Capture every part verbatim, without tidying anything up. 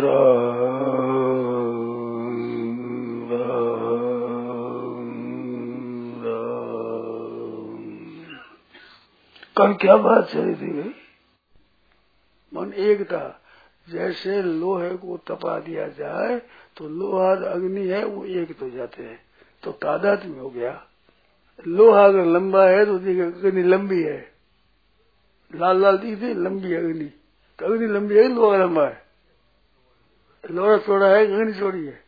कल क्या बात चली थी भाई? मन एक था। जैसे लोहे को तपा दिया जाए तो लोहा अग्नि है वो एक तो जाते हैं, तो तादाद में हो गया। लोहा अगर लंबा है तो अग्नि लंबी है, लाल लाल दिखती लंबी अग्नि, तो अग्नि लंबी है, लोहा लंबा है। लोहा चौड़ा है, अग्नि चौड़ी है,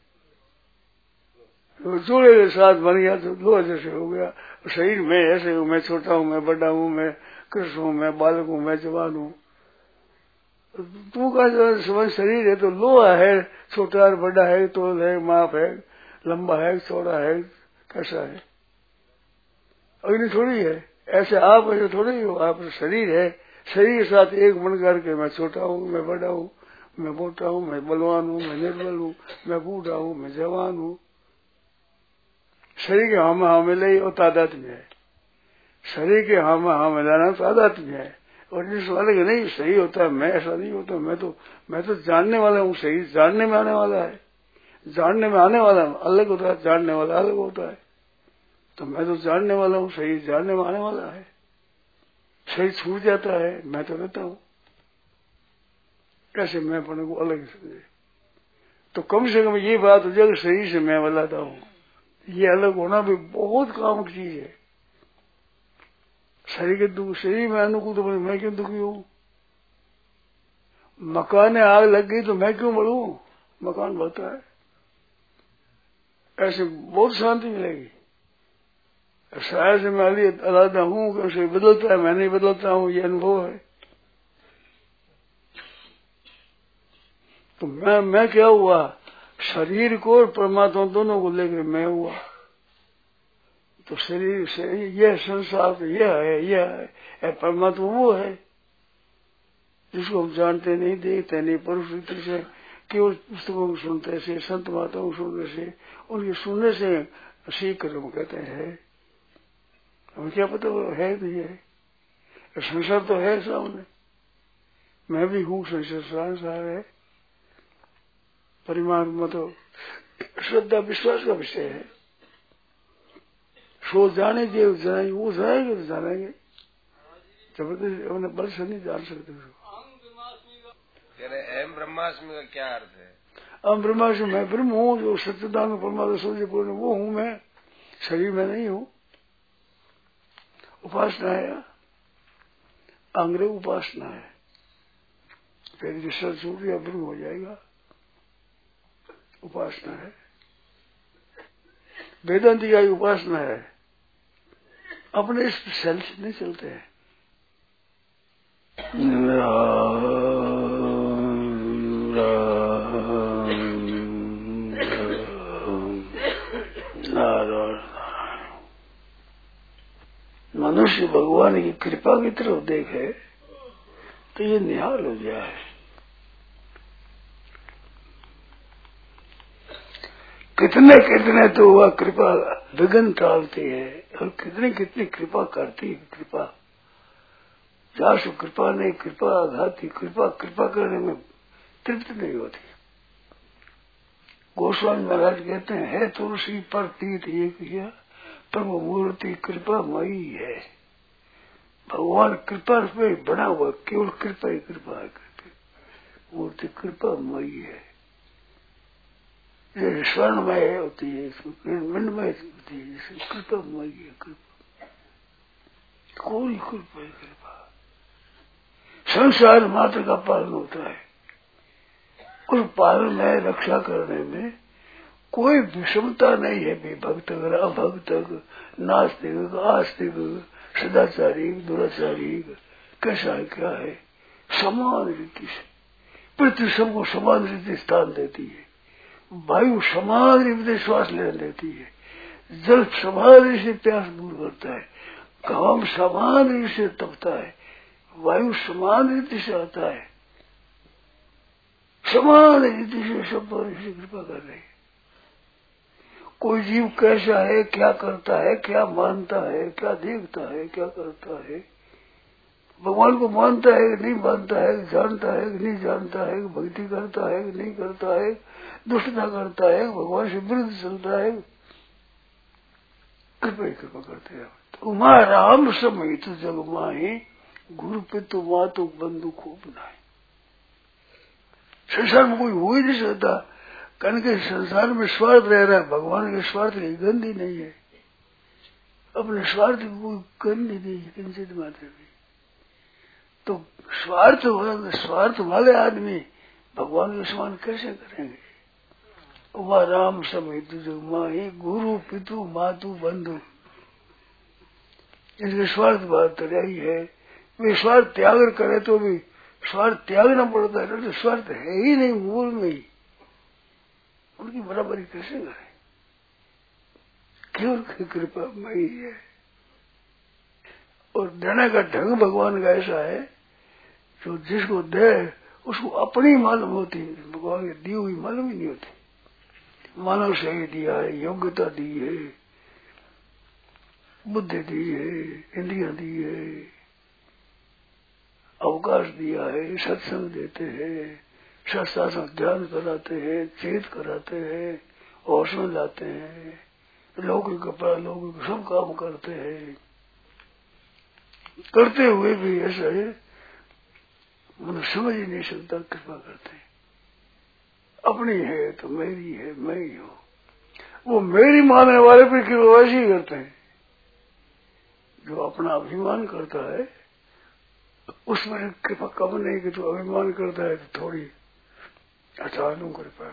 तो जोड़े के साथ बन गया तो लोहा जैसे हो गया। शरीर में ऐसे हूँ, मैं छोटा हूँ, मैं बड़ा हूँ, मैं कृष्ण हूँ, मैं बालक हूँ, मैं जवान हूँ। तू का जो समझ शरीर है तो लोहा है, छोटा और बड़ा है, तोल है, माप है, लंबा है, चौड़ा है, कैसा है? अग्नि थोड़ी है। ऐसे आप ऐसे थोड़ी हो, आप शरीर है, शरीर के साथ एक बन करके मैं छोटा हूँ, मैं बड़ा हूँ, मैं मोटा हूँ, मैं बलवान हूँ, मैं निर्बल हूँ, मैं बूढ़ा हूँ, मैं जवान हूँ। शरीर के हाँ में हाँ मिले और तादाद में है। शरीर के हाँ में हाँ मिलाना तादाद में है, और जिस वाले के नहीं सही होता है, मैं ऐसा नहीं होता, मैं तो मैं तो जानने वाला हूँ। सही जानने में आने वाला है, जानने में आने वाला अलग होता है, जानने वाला अलग होता है। तो मैं तो जानने वाला हूँ, सही जानने में आने वाला है। सही छूट जाता है, मैं तो रहता हूँ। कैसे मैं अपने को अलग समझे? तो कम से कम ये बात हो जाए कि सही से मैं मिलाता हूँ। ये अलग होना भी बहुत काम की चीज है। शरीर के दुख, शरीर में अनुकूल तो मैं क्यों दुखी हूँ? मकान में आग लग गई तो मैं क्यों मरूं? मकान बढ़ता है, ऐसे बहुत शांति मिलेगी। शायद से मैं अली अलादा हूँ कि उसे बदलता है, मैं नहीं बदलता हूँ, ये अनुभव है। तो मैं मैं क्या हुआ? शरीर को और परमात्मा दोनों को लेकर मैं हुआ। तो शरीर से यह संसार तो यह है, यह है, परमात्मा वो है जिसको हम जानते नहीं, देखते नहीं, परिस्थिति से केवल पुस्तकों को सुनते से, संत माताओं को सुनने से, उनके सुनने से सीख कर हम कहते हैं। हमें क्या पता वो है नहीं है? संसार तो है सामने, मैं भी हूँ, संसार संसार है। परमात्मा तो श्रद्धा विश्वास का विषय है। सो जाने देव जाएंगे, वो जाएंगे तो जानेंगे, जबरदस्ती अपने बल से नहीं जान सकते उसको। एम ब्रह्मास्मि का क्या अर्थ है? अहम ब्रह्मास्मि, मैं ब्रह्म हूँ, जो सच्चिदानंद परमात्मा सूर्य पूर्ण वो हूँ मैं, शरीर में नहीं हूँ। उपासना है, अंग्रेज उपासना है। फिर जिससे छूट गया ब्रह्म हो जाएगा, उपासना है। वेदांति का उपासना है, अपने इस सेल से नहीं चलते हैं। मनुष्य भगवान की कृपा की तरफ देखे तो ये निहाल हो जाए। कितने कितने तो हुआ कृपा विघ्न टालती है, और कितने कितनी कृपा करती है। कृपा जासु कृपा नहीं, कृपा आघाती, कृपा कृपा करने में तृप्त नहीं होती। गोस्वामी महाराज कहते हैं, है तुलसी पर तीत ये किया, पर वो मूर्ति कृपा मई है। भगवान कृपा पे बना हुआ, केवल कृपा ही कृपा है। मूर्ति कृपा मई है, जैसे स्वर्णमय होती है, मंडमय होती है, जैसे कृपा मई है। कृपा कोई कृपा ही कृपा। संसार मात्र का पालन होता है, उस पालन में रक्षा करने में कोई विषमता नहीं है। विभक्त अभक्त, नास्तिक आस्तिक, सदाचारी दुराचारी, कैसा है क्या है, समान रीति से पृथ्वी सबको समान रीति स्थान देती है। वायु समान रीति श्वास लेने देती है, जल समान रीति से प्यास दूर करता है, घाम समान रीति से तपता है, वायु समान रीति से आता है, समान रीति से सब पर कृपा कर रही है। कोई जीव कैसा है, क्या करता है, क्या मानता है, क्या देखता है, क्या करता है, भगवान को मानता है कि नहीं मानता है, जानता है कि नहीं जानता है, भक्ति करता है कि नहीं करता है, दुष्टता करता है, भगवान से विरुद्ध चलता है, कृपा कृपा करते हैं। तो उमा राम समय तो जग माही गुरु पितु मातु बंधु खूब नाई। संसार में कोई हो ही नहीं सकता, कन के संसार में स्वार्थ रह रहा है, भगवान के स्वार्थ की गंध ही नहीं है, अपने स्वार्थ की कोई गंध ही नहीं है किंचित मात्र भी। तो स्वार्थ स्वार्थ वाले आदमी भगवान के समान कैसे करेंगे? उमा राम समेत जग माही गुरु पितु मातु बंधु, जिनके स्वार्थ बात तो रही है, वे स्वार्थ त्याग करे तो भी स्वार्थ त्यागना पड़ता है, तो स्वार्थ है ही नहीं मूल में ही, उनकी बराबरी कैसे करें? क्यों की कृपा में ही है। और देने का ढंग भगवान का ऐसा है, जो जिसको दे उसको अपनी मालूम होती है, भगवान की दी हुई मालूम ही नहीं होती। मानव सही दिया है, योग्यता दी है, बुद्धि दी है, इंद्रियां दी है, अवकाश दिया है, सत्संग देते हैं, शास्त्रार्थ ध्यान कराते हैं, चेत कराते हैं, होश में लाते हैं, लौकिक कपड़ा लौकिक सब काम करते हैं। करते हुए भी ऐसा है मन समझ ही नहीं सकता, कृपा करते हैं। अपनी है तो मेरी है, मैं ही हूँ। वो मेरी मानने वाले भी कृपा वैसे ही करते हैं। जो अपना अभिमान करता है उसमें कृपा कम नहीं, कि जो अभिमान करता है तो थोड़ी अचानक कृपा।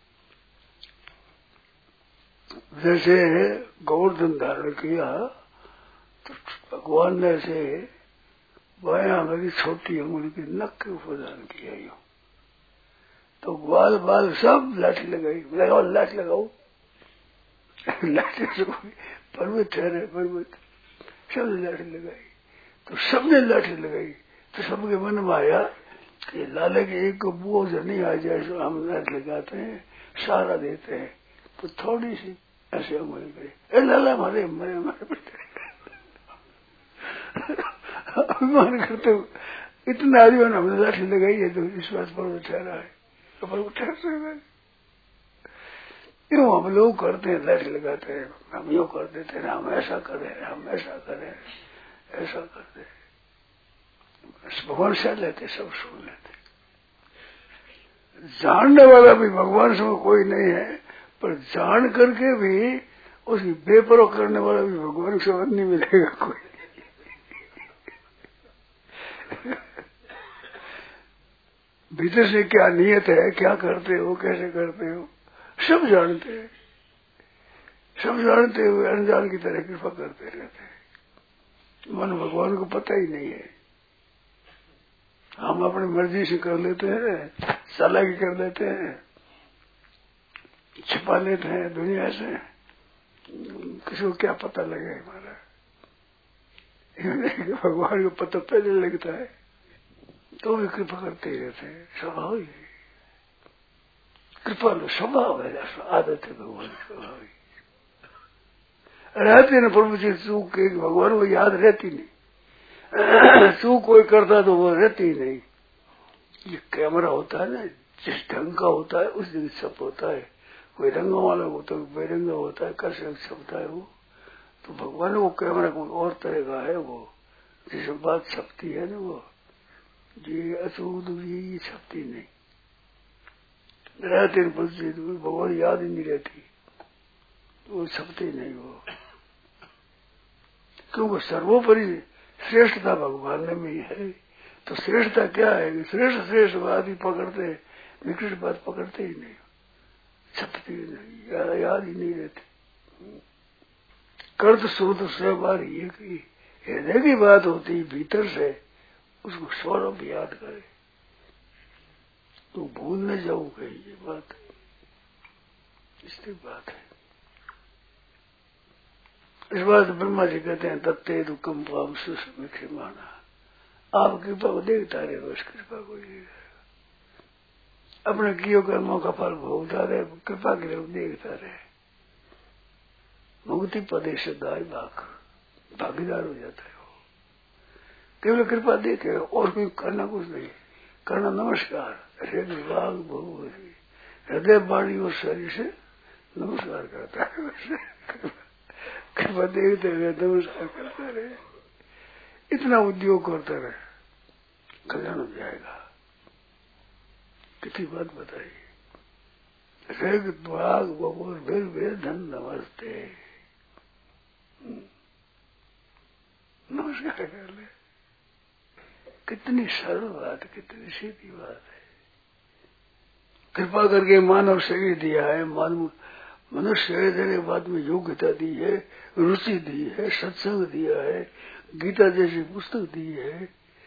जैसे गोवर्धन धारण किया तो भगवान ने ऐसे बाया मेरी छोटी उंगली की नख के ऊपर धारण किया यूं, तो ग्वाल बाल सब लाठी लगाई, लगाओ लाठी लगाओ लाठी लगाई, पर्वत ठहरे पर्वत सब लाठी लगाई, तो सबने लाठी लगाई। तो सबके मन में आया कि लाले के एक को बोझ नहीं आ जाए, तो हम लाठी लगाते हैं, सहारा देते हैं। तो थोड़ी सी ऐसे उंगली गई, ए लाला मारे मरे मारे अभिमान करते हुए इतना आदमी हमने लाठी लगाई है, तो इस बात पर ठहरा है, तो पर ठहर सकता है। यूं हम लोग करते हैं, लाठी लगाते हैं, हम यूं कर देते हैं, हम ऐसा करें, हम ऐसा करें, ऐसा करते हैं। भगवान से लेते, सब सुन लेते। जानने वाला भी भगवान से कोई नहीं है, पर जान करके भी उसकी बेपरवाह करने वाला भी भगवान से नहीं मिलेगा कोई। भीतर से क्या नियत है, क्या करते हो, कैसे करते हो, सब जानते हैं। सब जानते हुए अनजान की तरह कृपा करते रहते हैं। मन भगवान को पता ही नहीं है। हम अपनी मर्जी से कर लेते हैं, चालाकी कर लेते हैं, छिपा लेते हैं दुनिया से, किसी को क्या पता लगे हमारा। भगवान को पता पहले लगता है, तो भी कृपा करते ही रहते हैं। स्वभाव ही कृपा लो, स्वभाव है, आदत है भगवान की, स्वभाव ही रहते न प्रभु जी। चूक के भगवान को याद रहती नहीं, चूक कोई करता तो वो रहती ही नहीं। ये कैमरा होता है ना, जिस ढंग का होता है उस दिन छप होता है। कोई रंगों वाला होता है, बेरंगा होता है, कैसे छपता है वो। तो भगवान वो कैमरा कोई और तरह का है, वो जिस बात छपती है ना, वो जी अचूक ये छपती नहीं। रहते भगवान याद ही नहीं रहती, वो छपती नहीं वो, क्योंकि सर्वोपरि श्रेष्ठता भगवान में भी है। तो श्रेष्ठता क्या है? श्रेष्ठ श्रेष्ठ बात ही पकड़ते, निकृष्ट बात पकड़ते ही नहीं, छपती ही नहीं, या, याद ही नहीं रहती। कर्त श्रोत से बार ये की हृदय की बात होती भीतर से, उसको स्वरूप याद करे तो भूल न जाऊं कहीं, ये बात इसकी बात है। इस बात ब्रह्मा जी कहते हैं तत्ते दुखम पाम सुख माना। आप कृपा को देखता रहे, बस कृपा को अपने कियो कर्मों का फल भोगता रहे, कृपा के लिए देखता रहे। मुक्ति पदे से दाय भाग भागीदार हो जाता है वो। केवल कृपा देखे और कोई करना कुछ नहीं, करना नमस्कार। हृदय भगवती हृदय वाणी और शरीर से नमस्कार करता है, कृपा देखते हुए नमस्कार करता रहे, इतना उद्योग करता रहे, कल्याण हो जाएगा। कितनी बात बताइए, रेग द्वाग बबूर फिर वे धन नमस्ते, नमस्कार कर ले। कितनी सरल बात, कितनी सीधी बात है। कृपा करके मानव शरीर दिया है, मानव मनुष्य शरीर देने के बाद में योग्यता दी है, रुचि दी है, सत्संग दिया है, गीता जैसी पुस्तक दी है,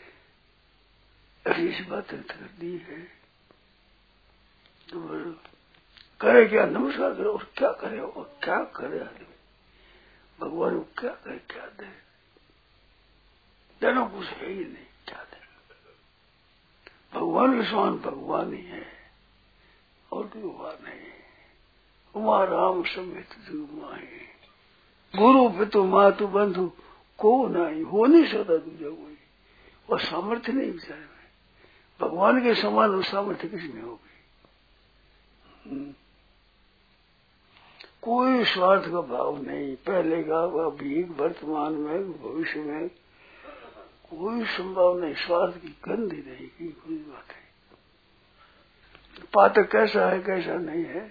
ऐसी बातें कर दी है, तो करे क्या, नमस्कार करे। और क्या करे, और क्या करे आदमी, भगवान को क्या करे, क्या दे, देना कुछ है ही नहीं, क्या दे। भगवान के समान भगवान ही है, और कोई बात नहीं। उमा राम समेत माही, गुरु पितु मातु बंधु को नहीं, हो नहीं सकता दूसरा कोई, और सामर्थ्य नहीं विचार में। भगवान के समान और सामर्थ्य किसी में होगी। कोई स्वार्थ का भाव नहीं, पहले का अभी वर्तमान में भविष्य में कोई संभव नहीं, स्वार्थ की गंध ही नहीं की कोई बात है। पात्र कैसा है कैसा नहीं है,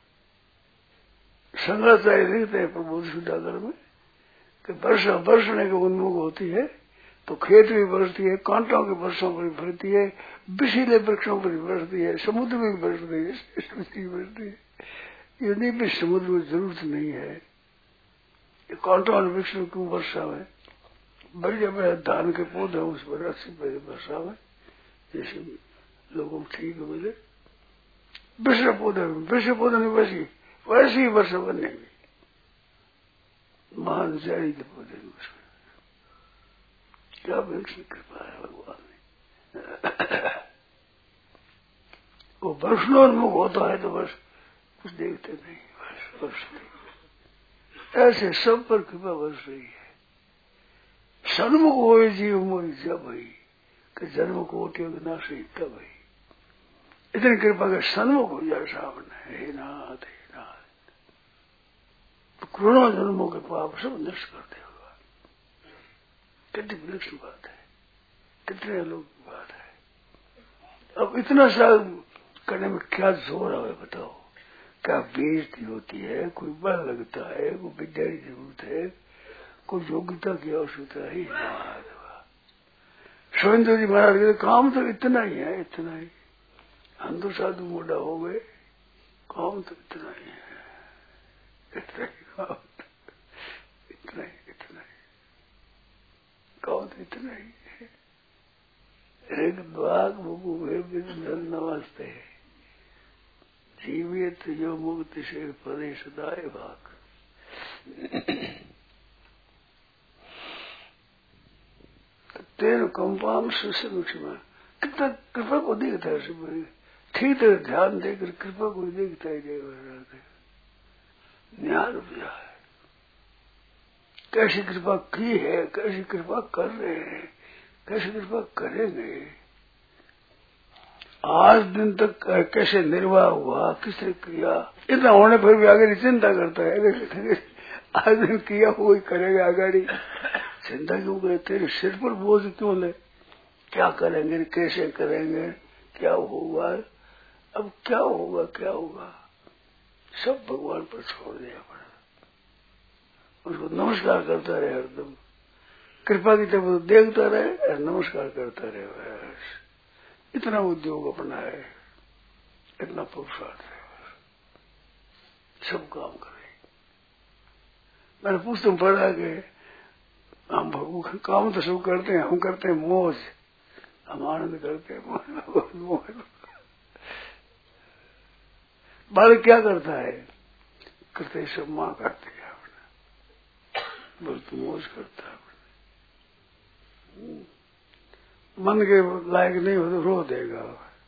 शंकराचार्य लिखते हैं प्रबोध सुधाकर में कि वर्षा बरसने के उन्मुख होती है तो खेत भी बरसती है, कांटों के वर्षों पर भी बरसती है, विशीले वृक्षों पर भी बरसती है, समुद्र में भी बरसती है, भी बरसती है। ये नहीं भी समुद्र में जरूरत नहीं है, ये कांटों और वृक्षों की वर्षा में बढ़िया बढ़िया धान के पौधे उस पर अच्छी बड़ी वर्षा में जैसे लोगों को ठीक मिले, विश्व पौधे विश्व पौधे में वैसी वैसी वर्षा बनेगी, महान जारी के पौधे उसमें क्या वृक्ष की कृपा है भगवान ने। वो वर्षणोन्मुख होता है तो बस कुछ देखते नहीं, बस वर्षते ऐसे सब पर कृपा वर्ष रही है। सन्मुख हो जीव मोहि जब भई कि जन्म कोटि विनाश तब भई, इतनी कृपा के सन्मुख हो जाए सामने, हे नाथ हे नाथ, तो करोड़ों जन्मों के पाप सब नष्ट कर देगा। कितनी विलक्षण बात है, कितने लोग की बात है। अब इतना सा करने में क्या जोर है बताओ, क्या बेइज्जती होती है, कोई बल लगता है, कोई विद्या की जरूरत है, कोई योग्यता की आवश्यकता ही नहीं। सुरेंद्र जी महाराज के काम तो इतना ही है, इतना ही, हम तो साधु मोटा हो गए, काम तो इतना ही है, इतना ही काम, इतना ही इतना ही काम तो इतना ही है। एक द्वाग बबू धन नमस्ते है, जीवित जो मुक्ति से पदे सदाए भाग। तेरह कंपाम सुसमुख में कितना कृपा को देखता है, सब ठीक तरह ध्यान देकर कृपा को देखता ही देगा, न्याय रुपया है। कैसी कृपा की है, कैसी कृपा कर रहे हैं, कैसी कृपा करेंगे, आज दिन तक कैसे निर्वाह हुआ, किसने किया, इतना होने पर भी आगे चिंता करता है। आज दिन किया वो ही करेगा आगे, चिंता क्यों करे, तेरे सिर पर बोझ क्यों ले, क्या करेंगे, कैसे करेंगे, क्या होगा, अब क्या होगा क्या होगा, सब भगवान पर छोड़ दिया पड़ा। उसको नमस्कार करता रहे हरदम, कृपा की तरफ देखता रहे और नमस्कार करता रहे, बस इतना उद्योग अपना है, इतना पुरुषार्थ है, सब काम करे। मैंने पुस्तक पढ़ा के हम भगवान काम तो सब करते हैं, हम करते हैं मौज, हम आनंद करते हैं मौज। बालक क्या करता है, करते सब माँ करती है अपने, बस तो मौज करता है अपने, मन के लायक नहीं हो तो रो देगा,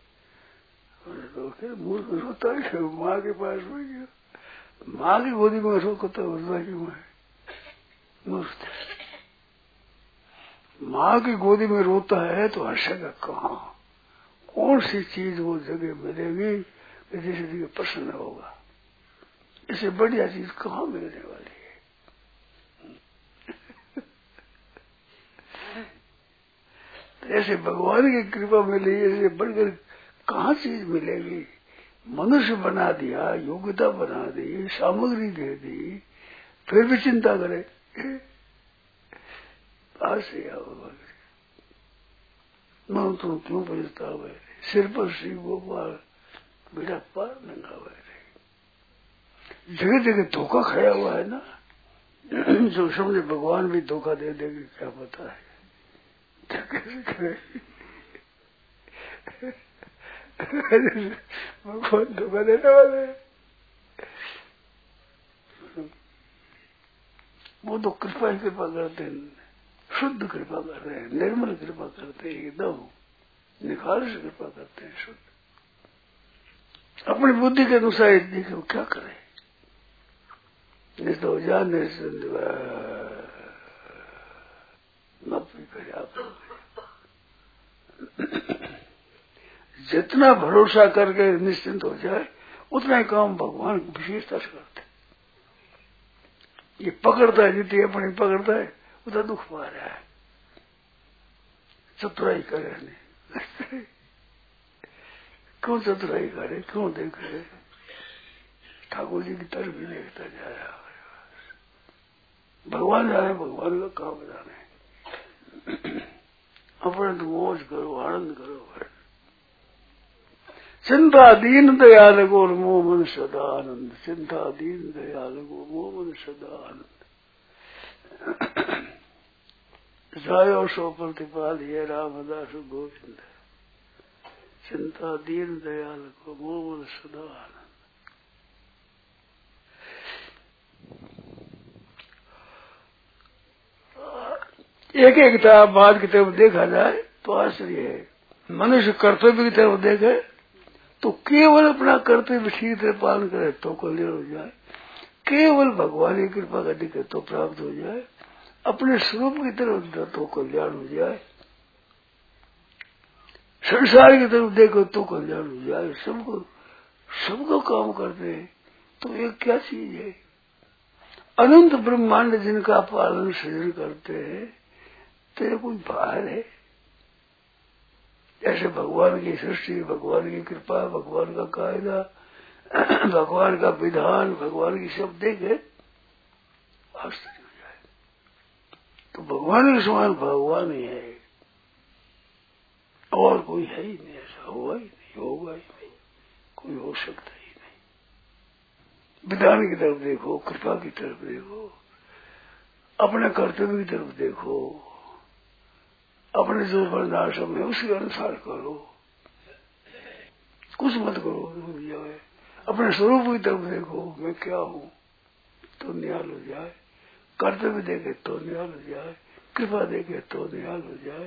मूर्ख रोता है माँ के पास में गया, माँ की गोदी में रोता होता क्यों है, मूर्ख माँ की गोदी में रोता है तो हंसेगा कहाँ? कौन सी चीज वो जगह मिलेगी कि जिससे दिखे प्रसन्न होगा? इससे बढ़िया चीज कहाँ मिलने वाली है? तो ऐसे भगवान की कृपा मिली, ऐसे बढ़कर कहाँ चीज मिलेगी? मनुष्य बना दिया, योग्यता बना दी, सामग्री दे दी, फिर भी चिंता करे आज से आओ भगवान मैं तुम क्यों बजता हुए सिर पर श्री गोपाल बेटा पार नंगा हुआ है। जगह जगह धोखा खाया हुआ है ना, जो समझे भगवान भी धोखा दे देगी क्या पता है? भगवान धोखा देने वाले, वो तो कृपा ही कृपा करते हैं, शुद्ध कृपा कर रहे हैं, निर्मल कृपा करते हैं, एकदम निखार से कृपा करते हैं, शुद्ध। अपनी बुद्धि के अनुसार देखे वो क्या करे, नहीं तो जाने से नौकरी करे आप। जितना भरोसा करके निश्चिंत हो जाए उतना ही काम भगवान विशेषता से करते। ये पकड़ता है, जितनी अपनी पकड़ता है उतना दुख पा रहा है। चतुराई करे नहीं क्यों चतुराई करे, क्यों देखे? ठाकुर जी की तरफ भी देखता जा रहा है, भगवान जाने, भगवान का काम जाने। अपने तो मौज करो, आनंद करो। चिंता दीन दयाल को मोह मन सदा आनंद, चिंता दीन दयाल को मोह मन सदा आनंद। जायो सो प्रतिपाल ये रामदास गोविंद, चिंता दीन दयाल को मोह मन सदा आनंद। एक एक बात की तरफ देखा जाए तो आश्चर्य है। मनुष्य कर्तव्य की तरफ देखे तो केवल अपना कर्तव्य ठीक तरह पालन करे तो कल्याण हो जाए, केवल भगवान की कृपा का दिखे तो प्राप्त हो जाए, अपने स्वरूप की तरफ तो कल्याण हो जाए, संसार की तरफ देखो तो कल्याण हो जाए। सबको सबको काम करते हैं तो ये क्या चीज है? अनंत ब्रह्मांड जिनका पालन सृजन करते हैं, तेरे कोई बाहर है? ऐसे भगवान की सृष्टि, भगवान की कृपा, भगवान का कायदा, भगवान का विधान, भगवान की सब देखे आश्चर्य हो जाए। तो भगवान के समान भगवान ही है, और कोई है ही नहीं। ऐसा हुआ ही नहीं, होगा ही नहीं, कोई हो सकता ही नहीं। विधान की तरफ देखो, कृपा की तरफ देखो, अपने कर्तव्य की तरफ देखो, अपने जो वर्णाश्रम है उसके अनुसार करो, कुछ मत करो जाए। अपने स्वरूप की तरफ देखो, मैं क्या हूँ तो न्याल हो जाए, कर्तव्य देखे तो न्याल हो जाए, कृपा देखे तो न्याल हो जाए,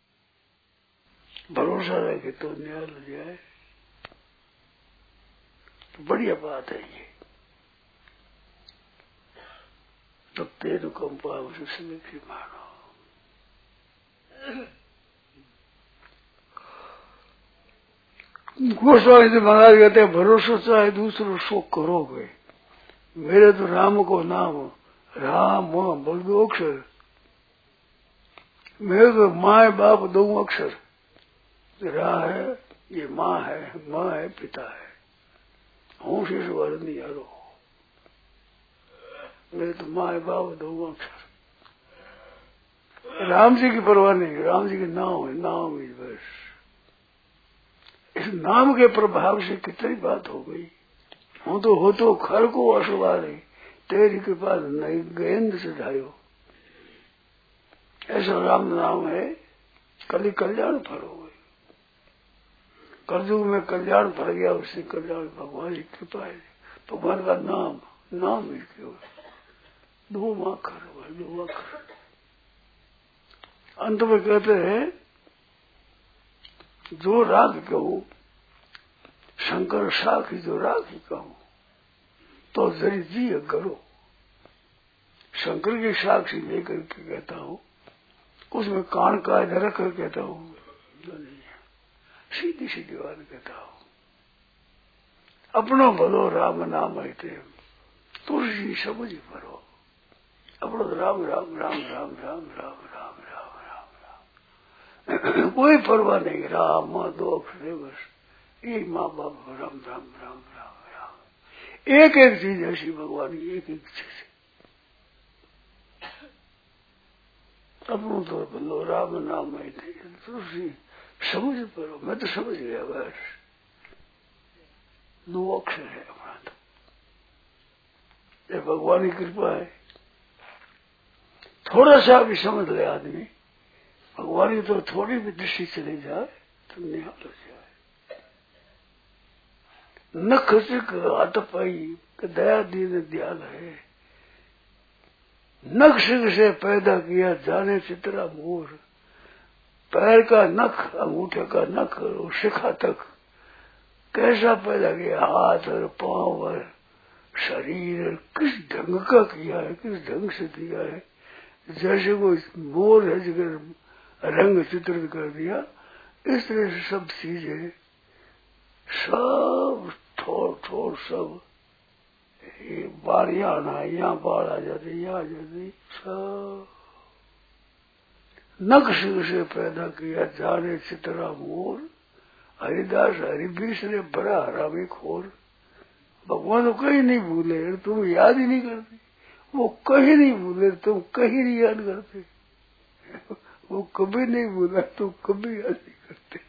भरोसा रखे तो न्याल हो जाए। तो बढ़िया बात है ये। तो तेरु कंपा उसमें भी मानो। गोस्वामी जी महाराज कहते हैं, भरोसा चाहे दूसरों शोक करोगे, मेरे तो राम को नाम राम बोल दो अक्षर, मेरे तो माँ बाप दो अक्षर, रा है ये माँ है, माँ है पिता है, हूँ शेष वर्ण नहीं यारो, मेरे तो माँ बाप दो अक्षर। राम जी की परवाह नहीं, राम जी के नाम है, नाम ही बस। इस नाम के प्रभाव से कितनी बात हो गई। हूँ तो हो तो खर को असवारे, तेरी कृपा नहीं गेंद से ढायो। ऐसा राम नाम है, कल कल्याण फल हो गई। कलयुग में कल्याण फल गया, उससे कल्याण भगवान की कृपा है, भगवान का नाम, नाम ही क्यों दो माखर हुआ, दो माखर। अंत में कहते हैं, जो राग कहूं शंकर साखी, जो राग ही कहूं तो जरी जी करो। शंकर की साक्षी लेकर के कहता हूं, उसमें कान का इधर रख कर कहता हूँ, सीधी सीधी बात कहता हूँ। अपनो भलो राम नाम आते तुलसी समझ परो, अपनो राम राम राम राम राम राम राम राम राम राम कोई परवाह नहीं। राम दो अक्षर बस, एक माँ बाप राम राम राम राम राम। एक एक चीज ऐसी भगवान की, एक एक चीज। अपनो तो भलो राम नाम आते तुलसी समझ परो। मैं तो समझ गया बस, दो अक्षर है हमारा तो। ये भगवान की कृपा है। थोड़ा सा भी समझ ले आदमी, भगवान की तो थोड़ी भी दृष्टि चली जाए तो निहाल हो जाए। न खसिक हाथ पाई दया दीन दयाल है, नख से पैदा किया जाने चित्रा मोर। पैर का नख, अंगूठे का नख और शिखा तक कैसा पैदा किया, हाथ और पांव और शरीर किस ढंग का किया है, किस ढंग से दिया है। जैसे कोई मोर है जिसका रंग चित्रित कर दिया, इस तरह से सब चीजें सब थोड़ थोड़ सब ये बारियां आना, यहाँ बाढ़ आ जाती, यहाँ आ जाती, सब नक्श से पैदा किया जाने चित्रा मोर। हरिदास हरिभीष ने बड़ा हरामी खोर। भगवान तो कहीं नहीं भूले, तुम याद ही नहीं करते। वो कहीं नहीं भूले, तुम कहीं नहीं याद करते। वो कभी नहीं भूला, तुम कभी याद नहीं करते।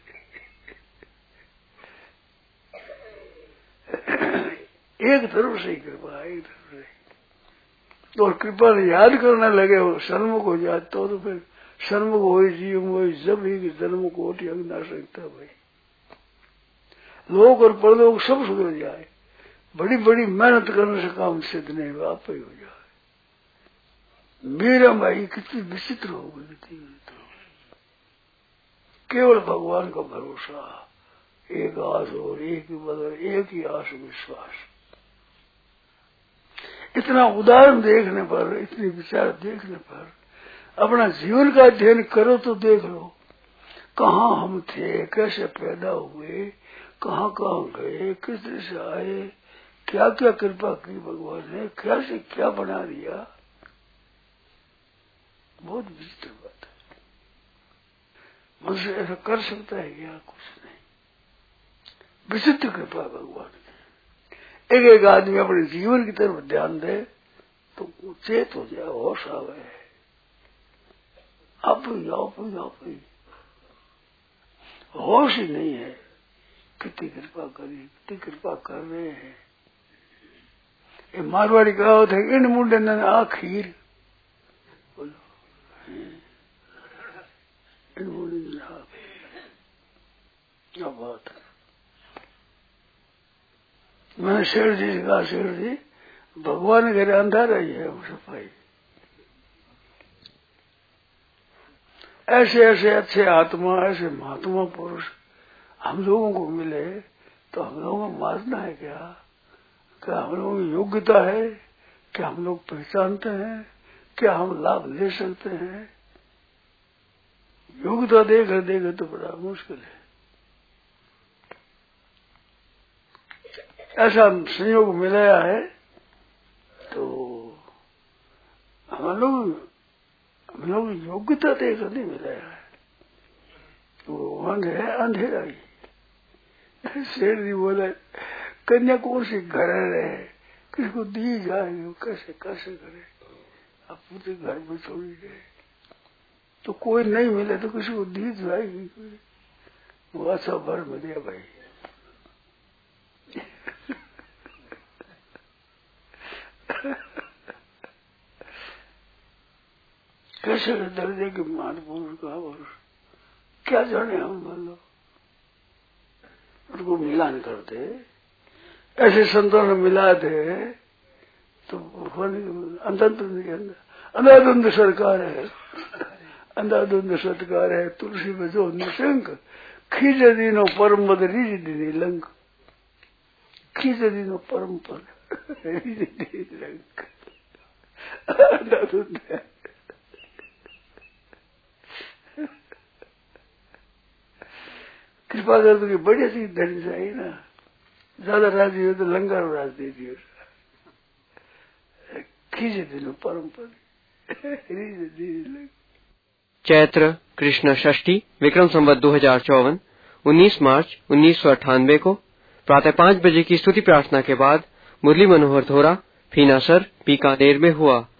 एक तरफ से कृपा, एक तरफ से। और कृपा याद करने लगे हो, सन्मुख हो जाए तो, तो फिर सन्मुख हो जीव हो जब ही जन्म कोटि अंग ना सकता भाई। लोग और परलोक सब सुधर जाए, बड़ी बड़ी मेहनत करने से काम सिद्ध नहीं हुआ, आप ही हो जाए। मेरा भाई कितनी विचित्र हो गई, कितनी विचित्र हो गई। केवल भगवान का भरोसा, एक आस और एक ही बदल, एक ही आस विश्वास। इतना उदाहरण देखने पर, इतनी विचार देखने पर, अपना जीवन का अध्ययन करो तो देख लो, कहाँ हम थे, कैसे पैदा हुए, कहाँ कहाँ गए, किस तरह से आए, क्या क्या कृपा की भगवान ने, क्या से क्या बना दिया। बहुत विचित्र बात है। मनुष्य ऐसा कर सकता है क्या? कुछ नहीं। विचित्र कृपा भगवान की। एक एक आदमी अपने जीवन की तरफ ध्यान दे तो चेत हो जाए, होश आवे। आप ही आप ही आप ही होश ही नहीं है। कितनी कृपा करी, कितनी कृपा कर रहे हैं। ये मारवाड़ी कहावत है, इन मुंडे ने आखिर बोलो, इन मुंडे ने आखिर। क्या बात है। मैंने शेर जी से कहा, शेर जी भगवान के घर अंधारा ही है सफाई। ऐसे ऐसे अच्छे आत्मा, ऐसे महात्मा पुरुष हम लोगों को मिले तो हम लोगों को मारना है क्या? क्या हम लोगों की योग्यता है? क्या हम लोग पहचानते हैं? क्या हम लाभ ले सकते हैं? योग्यता देकर देगा तो बड़ा मुश्किल है। ऐसा संयोग मिलाया है तो हम लोग हम लोग योग्यता देकर नहीं मिलाया है, वो अंधेरा है, अंधेरा ही। शेर जी बोला, कन्या कौन सी घर रहे, किसको दी जाएगी, कैसे कैसे करे, अब पूरे घर में छोड़ी गए तो कोई नहीं मिले तो किसी को दी जाएगी। वो अच्छा भर मिले भाई। कैसे दर्जे के महापुरुष का और क्या जाने हम, मतलब उनको मिलान करते, ऐसे संतों ने मिला थे तो अंधाधुंध सरकार है, अंधाधुंध सत्कार है। तुलसी में जो निशंक खींच दीनो परम पद रिज दी लंक, खींच दीनो परम पद रिज दी लंक। अंधाधुंध है। कृपा कर तो बढ़िया चीज धनी चाहिए ना, ज्यादा राजी हो तो लंगर राज दे दियो, खींचे दिलो परम्परा। चैत्र कृष्ण षष्ठी विक्रम संवत दो हजार चौवन उन्नीस मार्च उन्नीस सौ अट्ठानबे को प्रातः पाँच बजे की स्तुति प्रार्थना के बाद मुरली मनोहर धोरा फीनासर बीकानेर में हुआ।